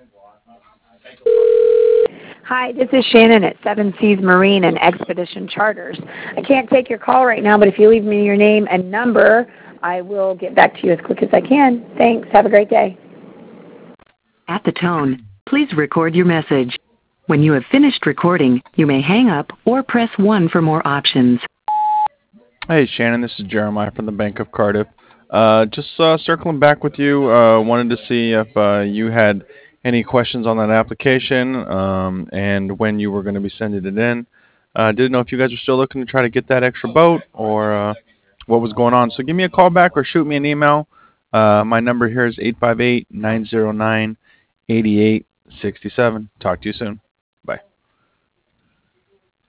Hi, this is Shannon at Seven Seas Marine and Expedition Charters. I can't take your call right now, but if you leave me your name and number, I will get back to you as quick as I can. Thanks. Have a great day. At the tone, please record your message. When you have finished recording, you may hang up or press 1 for more options. Hey Shannon, this is Jeremiah from the Bank of Cardiff. Just circling back with you, wanted to see if you had any questions on that application and when you were going to be sending it in. Didn't know if you guys are still looking to try to get that extra boat or what was going on. So give me a call back or shoot me an email. My number here is 858-909-8867. Talk to you soon. Bye.